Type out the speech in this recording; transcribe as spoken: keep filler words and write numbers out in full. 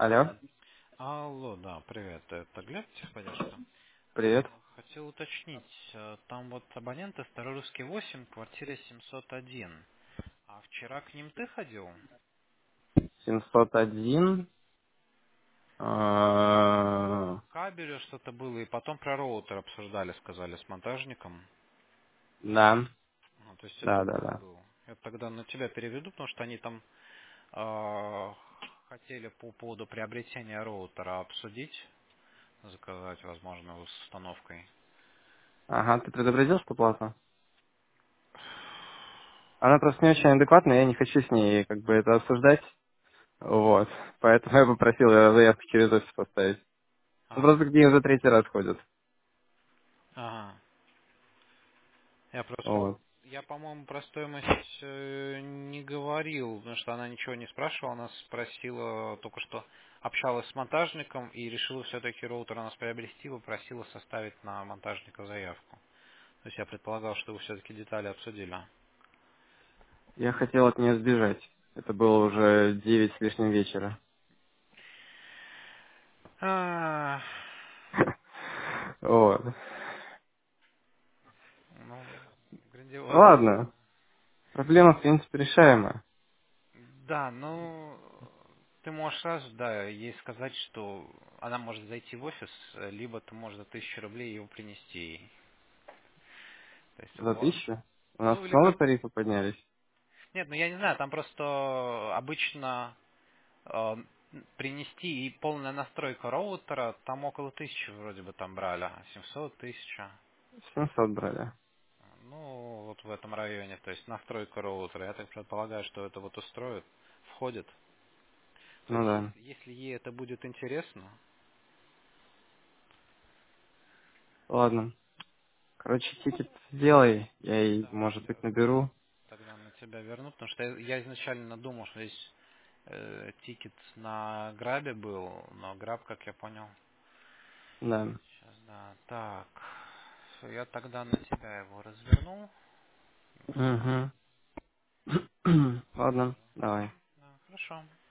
Алло, Алло, да, привет. Это Глеб, техподдержка. привет. Хотел уточнить, э, там вот абоненты Старорусский восемь, квартира семьсот один. А вчера к ним ты ходил? семьсот один. По а, кабелю что-то было, и потом про роутер обсуждали, сказали, с монтажником. Да, А, то есть это да, да, ты да. был. Я тогда на тебя переведу, потому что они там э, хотели по поводу приобретения роутера обсудить, заказать, возможно, с установкой. Ага, ты предупредил, что платно? Она просто не очень адекватная, я не хочу с ней как бы это обсуждать. Вот. Поэтому я попросил её заявку через офис поставить. Ну, Ага. просто к ней уже третий раз ходят. Ага. Я просто, Вот. я, по-моему, про стоимость э, не говорил, потому что она ничего не спрашивала, она спросила, только что общалась с монтажником и решила все-таки роутер у нас приобрести, попросила составить на монтажника заявку. То есть я предполагал, что вы все-таки детали обсудили. Я хотел от нее сбежать. Это было уже девять с лишним вечера. А, Вот. ну, грандиозно. Ладно. Проблема, в принципе, решаемая. Да, ну, ты можешь сразу, да, ей сказать, что она может зайти в офис, э, либо ты можешь за тысячу рублей его принести ей. То есть За вот. тысячу? У нас Ну, или снова как... тарифы поднялись. Нет, ну я не знаю, там просто обычно э, принести и полная настройка роутера, там около тысячи вроде бы там брали, а семьсот тысяча. семьсот брали. Ну, вот в этом районе, то есть настройка роутера. Я так предполагаю, что это вот устроит, входит. То Ну есть, да. если, если ей это будет интересно, Ладно. Короче, тикет сделай. Я ей, да, может я быть, наберу. тогда на тебя верну, потому что я, я изначально думал, что здесь э, тикет на грабе был, но граб, как я понял, Да. сейчас, да. Так. Всё, я тогда на тебя его развернул. Всё. Угу. Ладно, давай. Да, хорошо.